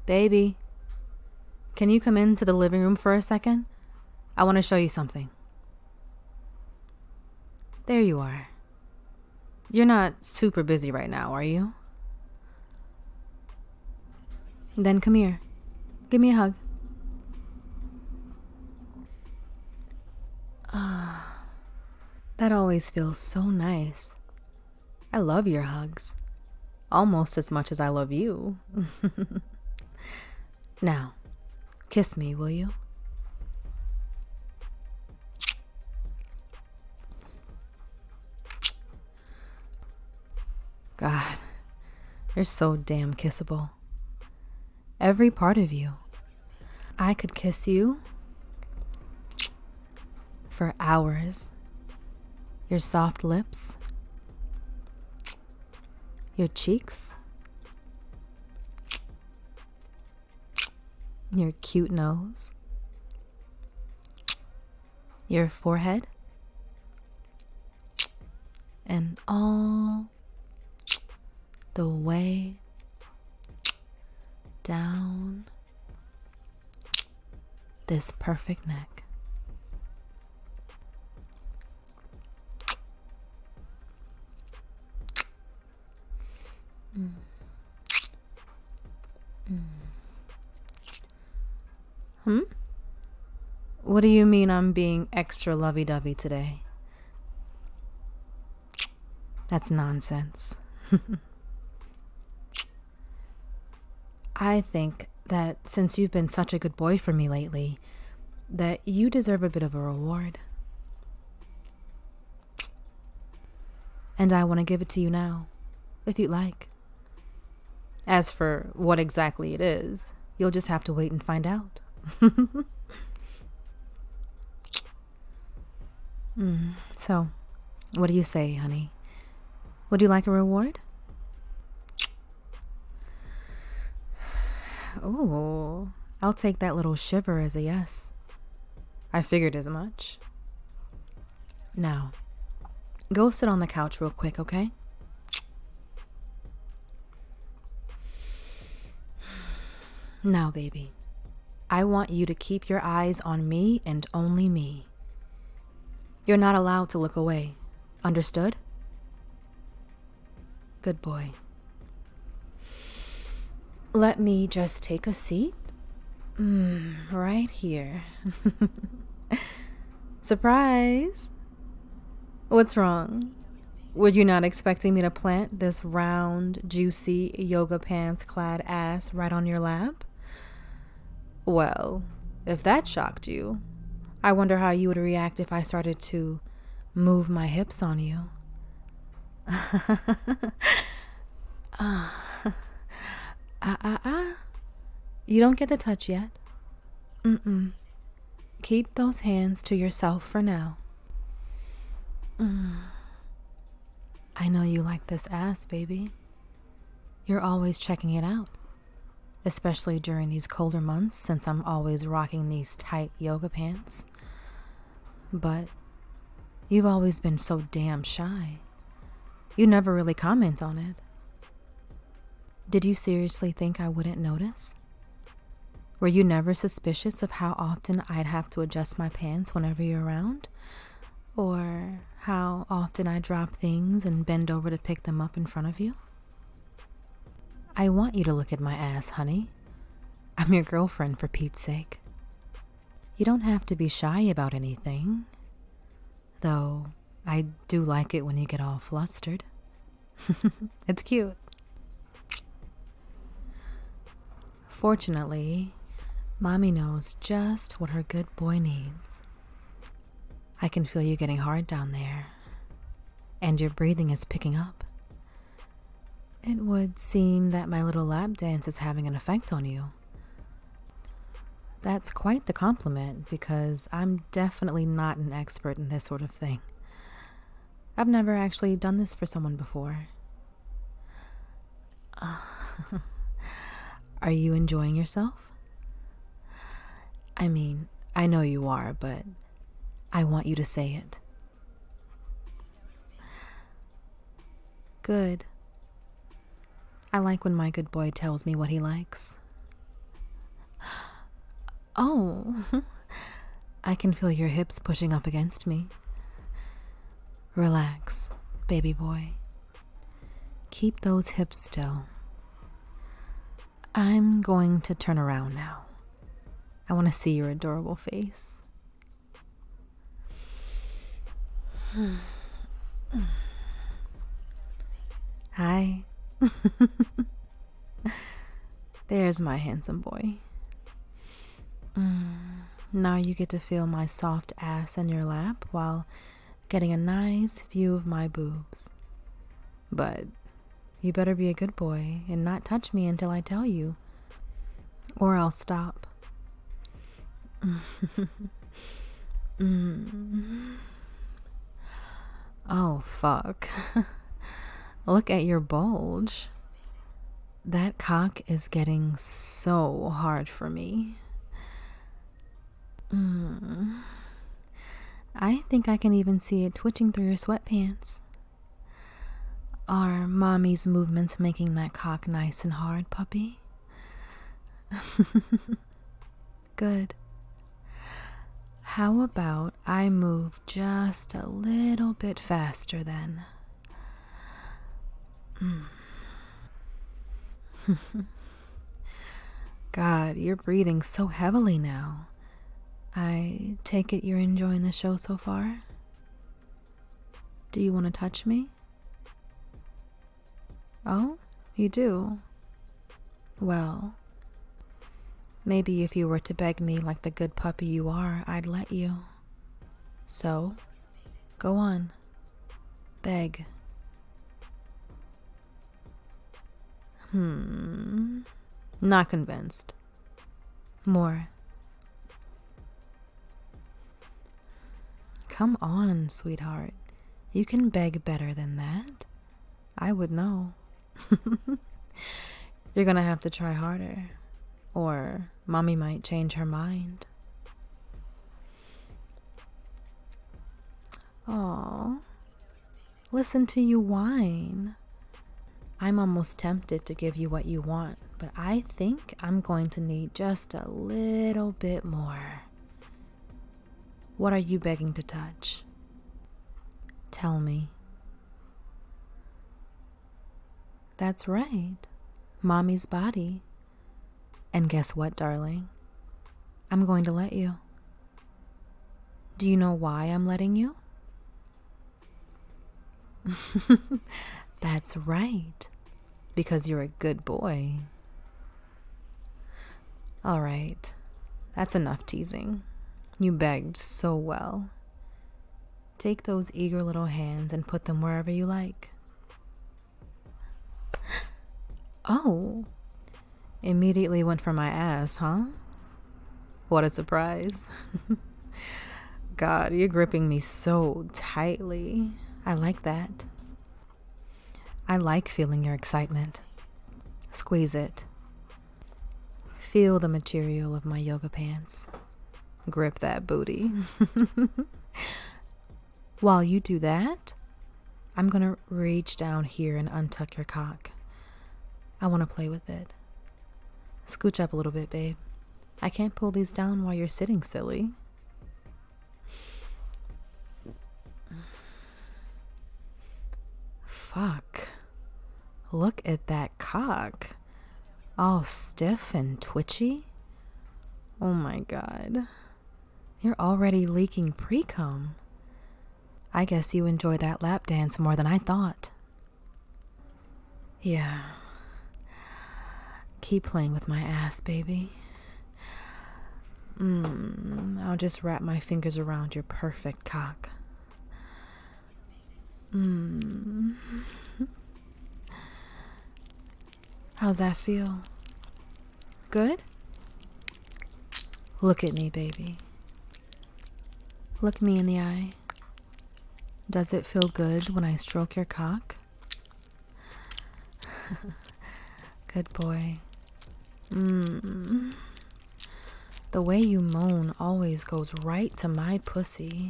Baby, can you come into the living room for a second? I want to show you something. There you are. You're not super busy right now, are you? Then come here. Give me a hug. That always feels so nice. I love your hugs. Almost as much as I love you. Now, kiss me, will you? God, you're so damn kissable. Every part of you. I could kiss you for hours. Your soft lips, your cheeks, your cute nose, your forehead, and all the way down this perfect neck. What do you mean I'm being extra lovey-dovey today? That's nonsense. I think that since you've been such a good boy for me lately, that you deserve a bit of a reward. And I want to give it to you now, if you'd like. As for what exactly it is, you'll just have to wait and find out. So, what do you say, honey? Would you like a reward? Oh, I'll take that little shiver as a yes. I figured as much. Now, go sit on the couch real quick, okay? Now, baby, I want you to keep your eyes on me and only me. You're not allowed to look away. Understood? Good boy. Let me just take a seat. Right here. Surprise! What's wrong? Were you not expecting me to plant this round, juicy, yoga pants-clad ass right on your lap? Well, if that shocked you, I wonder how you would react if I started to move my hips on you. You don't get to touch yet. Keep those hands to yourself for now. I know you like this ass, baby. You're always checking it out. Especially during these colder months since I'm always rocking these tight yoga pants. But you've always been so damn shy. You never really comment on it. Did you seriously think I wouldn't notice? Were you never suspicious of how often I'd have to adjust my pants whenever you're around? Or how often I drop things and bend over to pick them up in front of you? I want you to look at my ass, honey. I'm your girlfriend, for Pete's sake. You don't have to be shy about anything. Though, I do like it when you get all flustered. It's cute. Fortunately, Mommy knows just what her good boy needs. I can feel you getting hard down there, and your breathing is picking up. It would seem that my little lap dance is having an effect on you. That's quite the compliment, because I'm definitely not an expert in this sort of thing. I've never actually done this for someone before. Are you enjoying yourself? I mean, I know you are, but I want you to say it. Good. I like when my good boy tells me what he likes. Oh, I can feel your hips pushing up against me. Relax, baby boy. Keep those hips still. I'm going to turn around now. I want to see your adorable face. Hi. There's my handsome boy. Now you get to feel my soft ass in your lap while getting a nice view of my boobs. But you better be a good boy and not touch me until I tell you, or I'll stop. Oh, fuck. Look at your bulge. That cock is getting so hard for me. I think I can even see it twitching through your sweatpants. Are mommy's movements making that cock nice and hard, puppy? Good. How about I move just a little bit faster then? God, you're breathing so heavily now. I take it you're enjoying the show so far? Do you want to touch me? Oh, you do? Well, maybe if you were to beg me like the good puppy you are, I'd let you. So, go on. Beg. Not convinced. More. Come on, sweetheart. You can beg better than that. I would know. You're gonna have to try harder, or mommy might change her mind. Aw, listen to you whine. I'm almost tempted to give you what you want, but I think I'm going to need just a little bit more. What are you begging to touch? Tell me. That's right, mommy's body. And guess what, darling? I'm going to let you. Do you know why I'm letting you? That's right, because you're a good boy. All right, that's enough teasing. You begged so well. Take those eager little hands and put them wherever you like. Oh, immediately went for my ass, huh? What a surprise. God, you're gripping me so tightly. I like that. I like feeling your excitement. Squeeze it. Feel the material of my yoga pants. Grip that booty. While you do that, I'm gonna reach down here and untuck your cock. I want to play with it. Scooch up a little bit, babe. I can't pull these down while you're sitting, silly. Fuck. Look at that cock. All stiff and twitchy. Oh my God. You're already leaking pre-cum. I guess you enjoy that lap dance more than I thought. Yeah. Keep playing with my ass, baby. I'll just wrap my fingers around your perfect cock. How's that feel? Good? Look at me, baby. Look me in the eye. Does it feel good when I stroke your cock? Good boy. The way you moan always goes right to my pussy.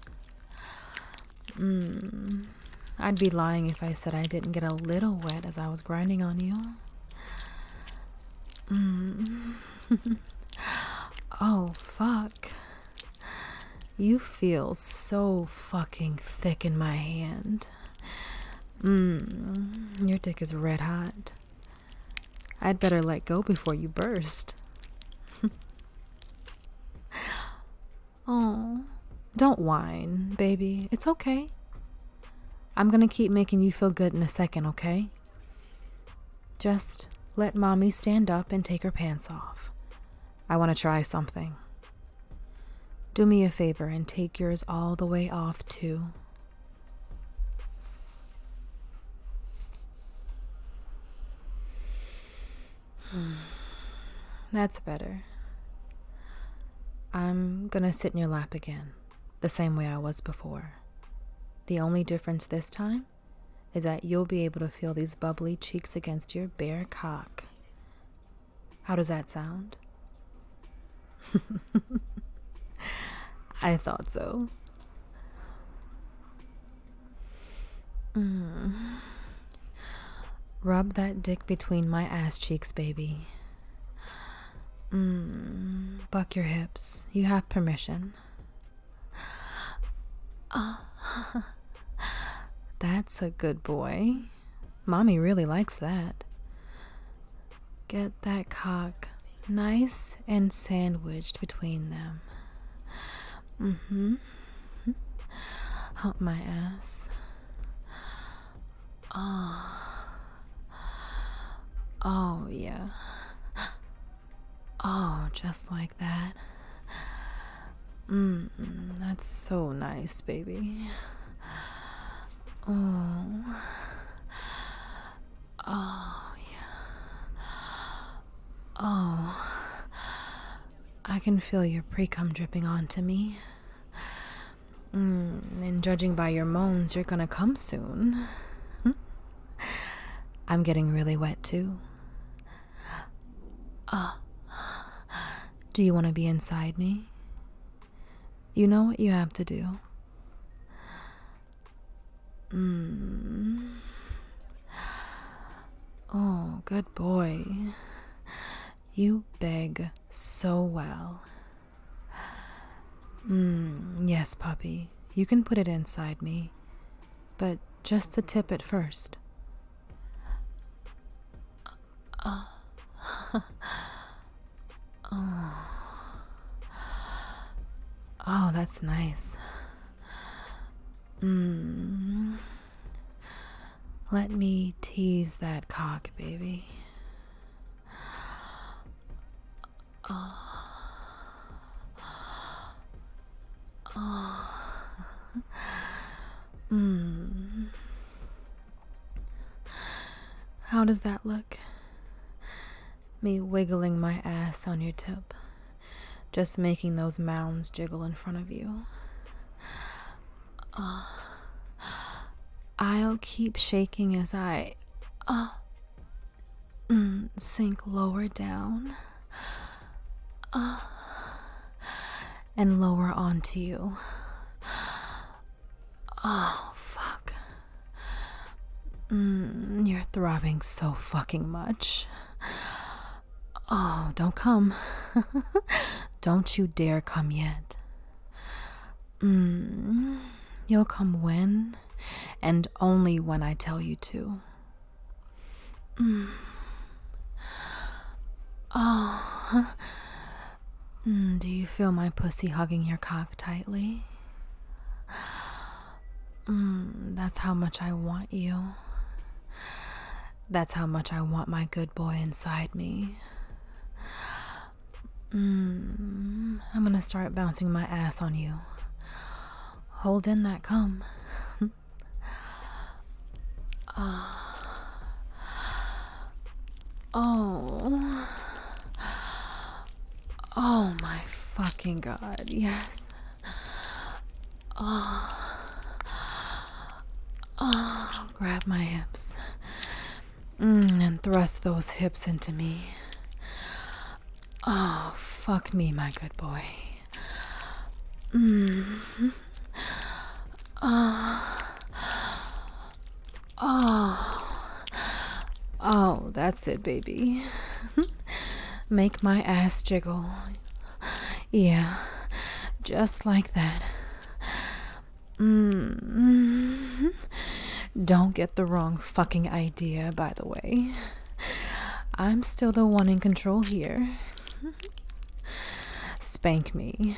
I'd be lying if I said I didn't get a little wet as I was grinding on you. Oh, fuck. You feel so fucking thick in my hand. Your dick is red hot. I'd better let go before you burst. Oh, don't whine, baby. It's okay. I'm gonna keep making you feel good in a second, okay? Just let mommy stand up and take her pants off. I want to try something. Do me a favor and take yours all the way off, too. That's better. I'm gonna sit in your lap again, the same way I was before. The only difference this time is that you'll be able to feel these bubbly cheeks against your bare cock. How does that sound? I thought so. Rub that dick between my ass cheeks, baby. Buck your hips. You have permission. That's a good boy. Mommy really likes that. Get that cock nice and sandwiched between them. Hump my ass. Oh, yeah. Oh, just like that. That's so nice, baby. Oh, yeah. Oh, I can feel your pre-cum dripping onto me. And judging by your moans, you're gonna come soon. I'm getting really wet too. Do you want to be inside me? You know what you have to do. Oh, good boy. You beg so well. Yes, puppy. You can put it inside me, but just the tip at first. Oh, that's nice. Let me tease that cock, baby. How does that look? Me wiggling my ass on your tip, just making those mounds jiggle in front of you. I'll keep shaking as I sink lower down and lower onto you. Oh, fuck. You're throbbing so fucking much. Oh, don't come. Don't you dare come yet. You'll come when and only when I tell you to. Oh. Do you feel my pussy hugging your cock tightly? That's how much I want you. That's how much I want my good boy inside me. I'm gonna start bouncing my ass on you. Hold in that cum. Oh my fucking God, yes. Grab my hips. And thrust those hips into me. Oh, fuck me, my good boy. Oh, that's it, baby. Make my ass jiggle. Yeah, just like that. Don't get the wrong fucking idea, by the way. I'm still the one in control here. Spank me.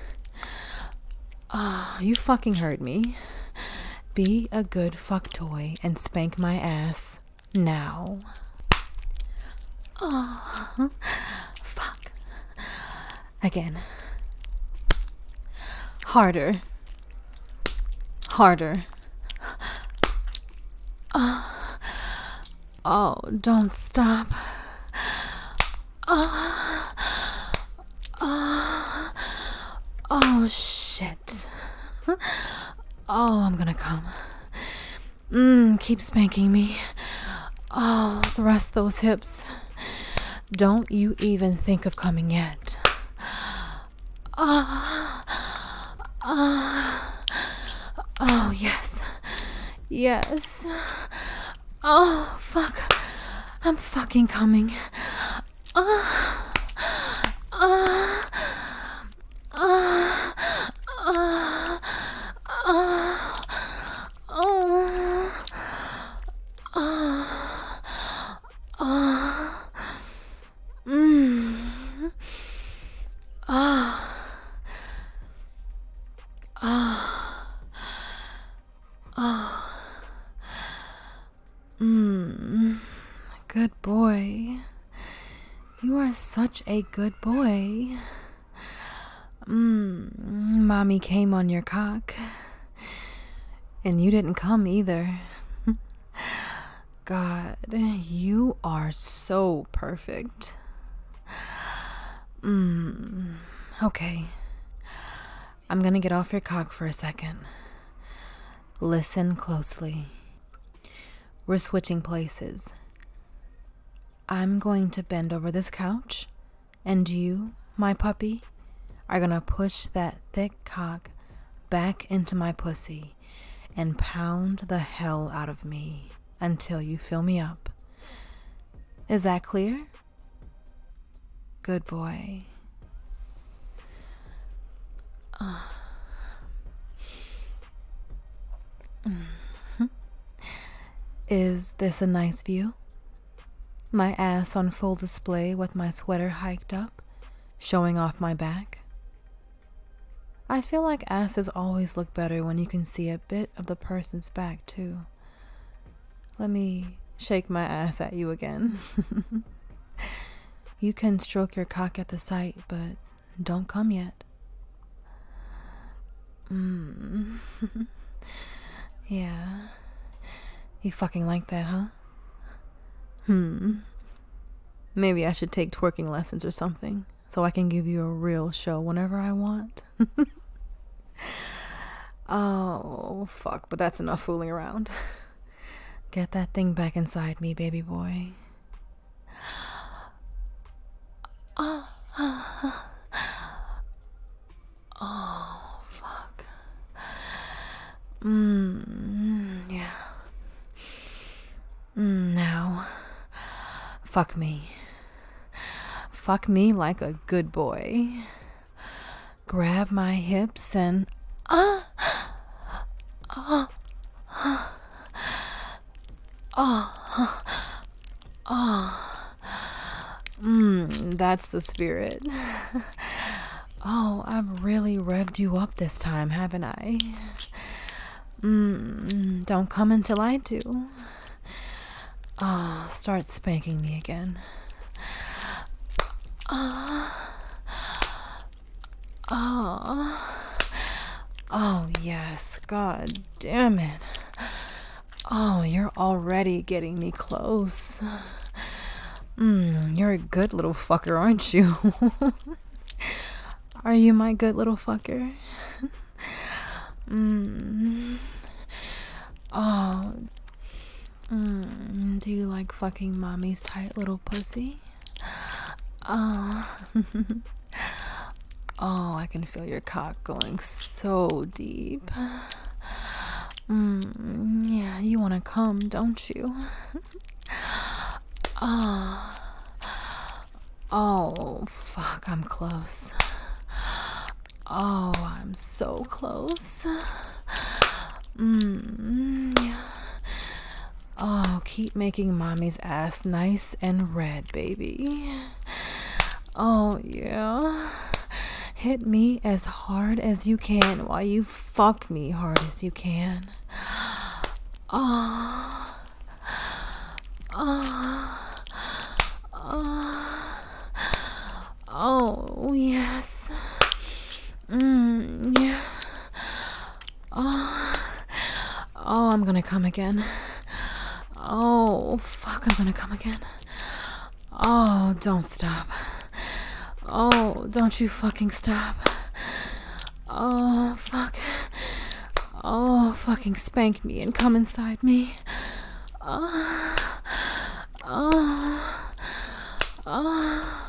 You fucking heard me. Be a good fuck toy and spank my ass now. Oh, fuck. Again. Harder. Harder. Oh, don't stop. Oh, shit. Oh, I'm gonna come. Keep spanking me. Oh, thrust those hips. Don't you even think of coming yet. Oh, yes. Yes. Oh, fuck. I'm fucking coming. Good boy. You are such a good boy. Mommy came on your cock. And you didn't come either. God, you are so perfect. Okay. I'm gonna get off your cock for a second. Listen closely. We're switching places. I'm going to bend over this couch, and you, my puppy, are gonna push that thick cock back into my pussy and pound the hell out of me until you fill me up. Is that clear? Good boy. Is this a nice view? My ass on full display with my sweater hiked up, showing off my back. I feel like asses always look better when you can see a bit of the person's back, too. Let me shake my ass at you again. You can stroke your cock at the sight, but don't come yet. Yeah. You fucking like that, huh? Maybe I should take twerking lessons or something, so I can give you a real show whenever I want. Oh, fuck, but that's enough fooling around. Get that thing back inside me, baby boy. Oh, fuck. Yeah. Now, fuck me. Fuck me like a good boy. Grab my hips and that's the spirit. Oh, I've really revved you up this time, haven't I? Don't come until I do. Oh, start spanking me again. Oh, yes. God damn it. Oh, you're already getting me close. You're a good little fucker, aren't you? Are you my good little fucker? Oh. Do you like fucking mommy's tight little pussy? Oh, I can feel your cock going so deep. Yeah, you wanna come, don't you? Oh, fuck, I'm close. Oh, I'm so close. Yeah. Oh, keep making mommy's ass nice and red, baby. Oh, yeah. Hit me as hard as you can while you fuck me hard as you can. Oh, oh, oh, oh, yes. Yeah. Oh, I'm gonna come again. Oh, fuck, I'm gonna come again. Oh, don't stop. Oh, don't you fucking stop. Oh, fuck. Oh, fucking spank me and come inside me. Oh, oh, oh,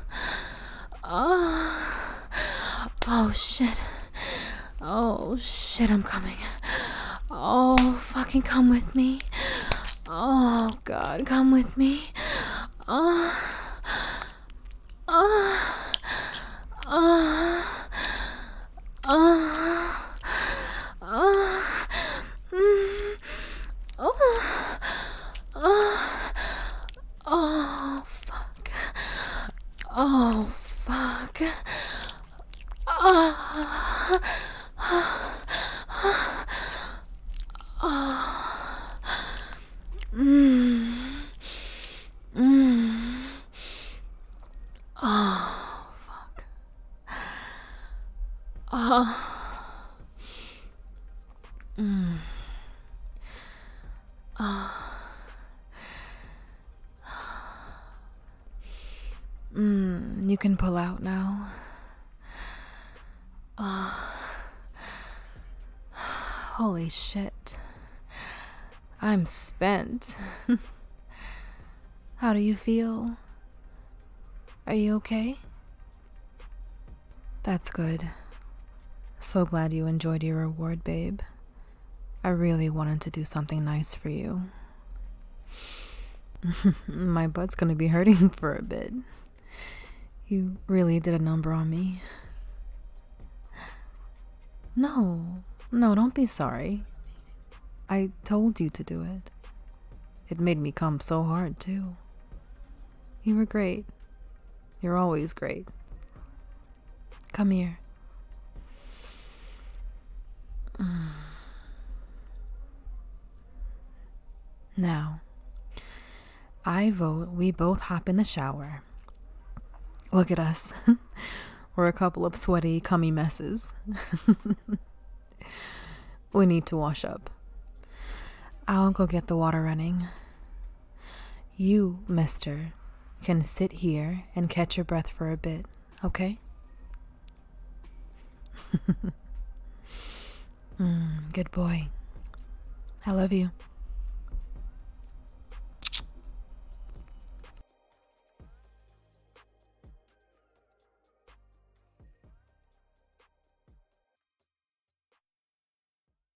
oh, oh, shit. Oh, shit, I'm coming. Oh, fucking come with me. Oh, God, come with me. Oh, oh, oh, oh, oh, oh, oh, oh, fuck. Oh, fuck. Oh, oh, fuck. Oh. You can pull out now. Holy shit. I'm spent. How do you feel? Are you okay? That's good. So glad you enjoyed your reward, babe. I really wanted to do something nice for you. My butt's gonna be hurting for a bit. You really did a number on me. No, don't be sorry. I told you to do it. It made me come so hard, too. You were great. You're always great. Come here. Now, I vote we both hop in the shower. Look at us. We're a couple of sweaty, cummy messes. We need to wash up. I'll go get the water running. You, mister, can sit here and catch your breath for a bit, okay? Good boy. I love you.